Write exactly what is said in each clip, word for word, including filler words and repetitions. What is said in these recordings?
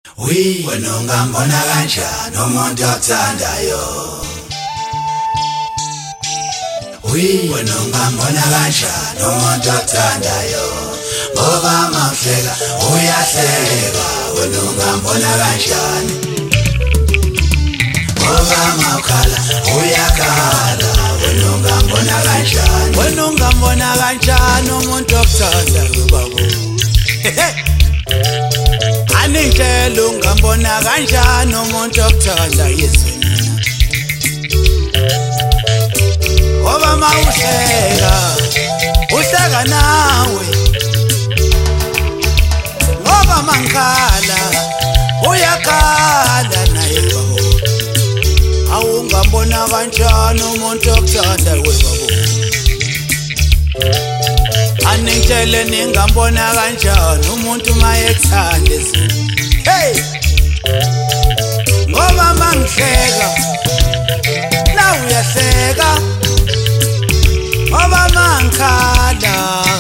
Wi wena ungambona kanjani umuntu othandayo? Wi wena ungambona kanjani umuntu othandayo? Ngoba mawuhleka uyahleka, wena ungambona kanjani? Ngoba mawukhala uyakhala, wena ungambona kanjani? Wena ungambona kanjani umuntu okuthandayo babo? Aningitshela ungambona kanjani umuntu okuthanda Yesu mina. Ngoba mawuhleka uhleka nawe, ngoba mangikhala uyakhala naye babo. Awungambona kanjani umuntu okuthanda we babo? Aningitshele ningambona kanjani umuntu mayekuthanda Yesu. Hey, ngoba mangihleka nawe uyahleka, ngoba mangikhala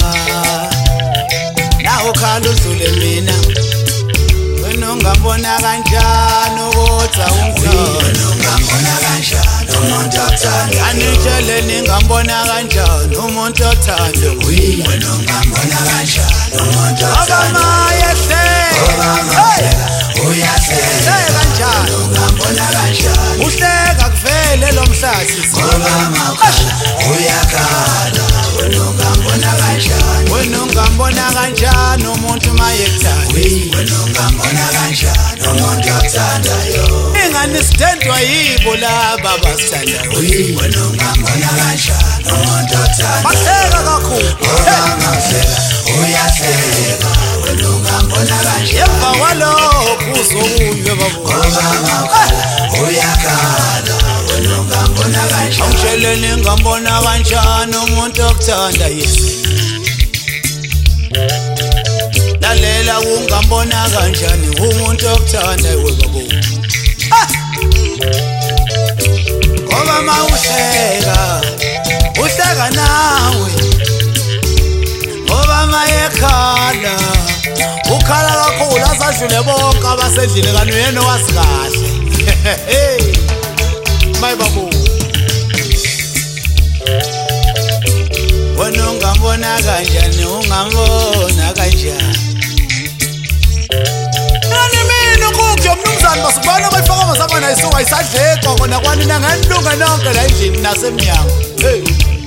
nawe ukhala udlule mina. Wena ungambona kanjani ukuthi awungithanda? Wena ungambona kanjani umuntu othandayo? Aningitshele ningambona kanjani umuntu othandayo? Wena ungambona kanjani umuntu Ngoba othandayo? mayehleka Uyahleka kanjani? ungambona kanjani? Uhleka kuvele lo mhlazi. Ngoba mawukhala uyakhala, wena ungambona kanjani? Wena ungambona kanjani umuntu mayekuthanda? Wena ungambona kanjani umuntu othandayo? Ingane sidendwa yibo laba abasithandayo. Wena ungambona kanjani umuntu othandayo? Bahleka kakhulu. Ngoba mawuhleka uyahleka, wena ungambona kanjani? Emva kwalokho uzokunywe babo. Ngoba mawukhala uyakhala, wena ungambona kanjani? Angitshele ningambona kanjani umuntu okuthanda Yesu. Lalela ungambona kanjani umuntu okuthanda we babo. Ngoba mawuhleka uhleka nawe, ngoba mayekhala ukhala kakhulu asadlule bonke abasendlini kani uyena wasikahle. Mayi babo, wena ungambona kanjani ungambona kanjani? Nani mina ukukho mnumzane basubona bayifaka ngazama nayisuka isadleka khona kwani nangelunga nonke la endlini nasemnyango. Hey,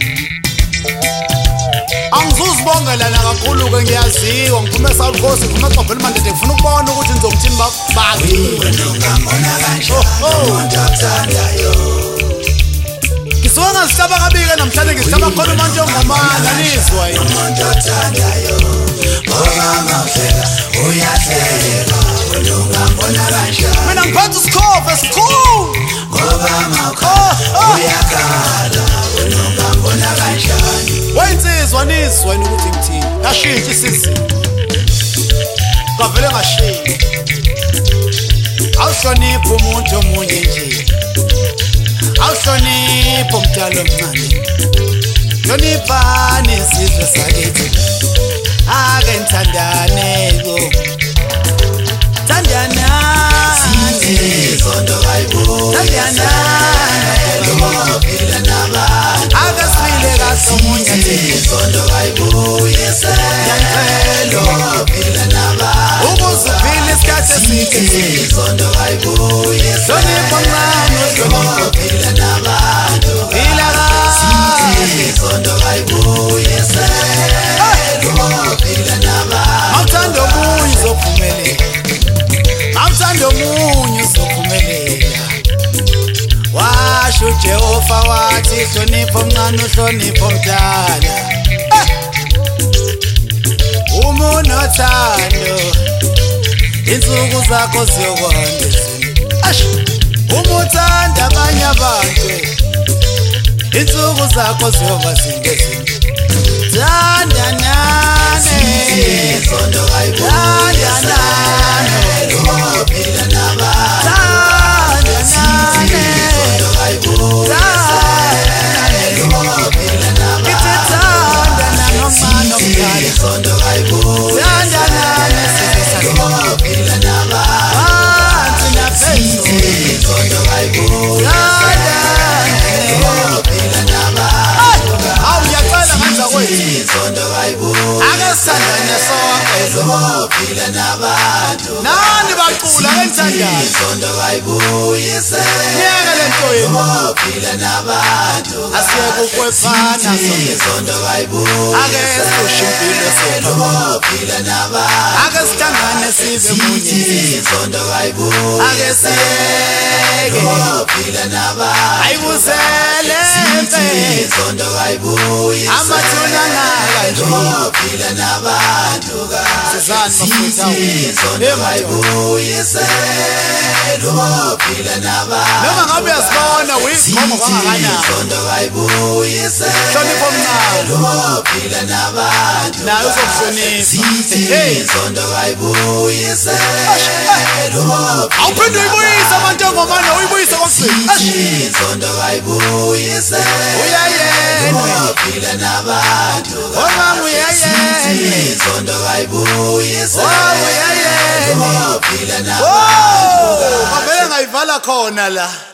angizuzibongela na kakhulu ke ngiyaziwa, ngiphume South Coast, ngiphume eXhobheni Mandete, ngifuna ukubona ukuthi nizongithini babaki. Wena ungambona kanjani umuntu othandayo? Ngisuka ngazihlaba kabike namhlanje ngihlaba khona manje ongomana nizwa yini? Umuntu othandayo, ngoba mawuhleka uyahleka, wena ungambona kanjani? Mina ngiphethe isikhofe esikhulu, Ngoba mawukhala uyakhala, wena ungambona kanjani? wensizwa nizwa yini ukuthi ngithini? Ngashintsha isizini, ngavele ngashintsha. Awuhloniphe umuntu omunye nje, awuhloniphe umdala omncane, hloniphani isizwe sakithi. Ake nithandaneko, thandanani, Sithi izondo kayibuyi, thandanani, uphile nabantu. ake sibile kahle omunye Sithi izondo kayibuyi, Ngiyacela uphile nabantu. ukuze uphile isikhathi eside. Sithi izondo kayibuyi, Hlonipha omncane, uhloniphe, uphile nabantu. phila kahle. Izondo kayibuyi, uphile nabantu. Mawuthanda omunye uzophumelela, mawuthanda omunye uzophumelela. Washo uJehova wathi hlonipha omncane uhlonipha omdala. Uma unothando insuku zakho ziyokwanda. Ash, uma uthanda abanye abantu insuku zakho ziyoba zinde zinde. Thandanani, Izondo kayibuyi, thandanani, uphile nabantu. thandanani, Izondo kayibuyi, thandanani. uphile nabantu. Kithi thandanani omncane omdala, Izondo kayibuyi, thandanani sizwe sakho. uphile nabantu. uyacula kanjani izondo bayibuyise nyaka lento yini ngophila nabantu asiyekukwefana izondo bayibuyise ake sishimpilo sethu ngophila nabantu ake sihlangane sibe munye izondo bayibuyise ake siyeke ngophila nabantu ayibusele izondo bayibuyise amathuna ngaka ngophila nabantu sizani mafutha izondo bayibuyise ngophila nabantu noma ngabe uyasibona uyikhomo kangakana izondo bayibuyise hlonipho omncane ngophila nabantu naye uzokuhlonipha hey izondo bayibuyise awuphinde uyibuyise amantongomane uyibuyise kokugcina izondo bayibuyise uyayena ngophila nabantu omama uyayena izondo bayibuyise oh uyayena ngophila nabantu oh ngavele ngayivala khona la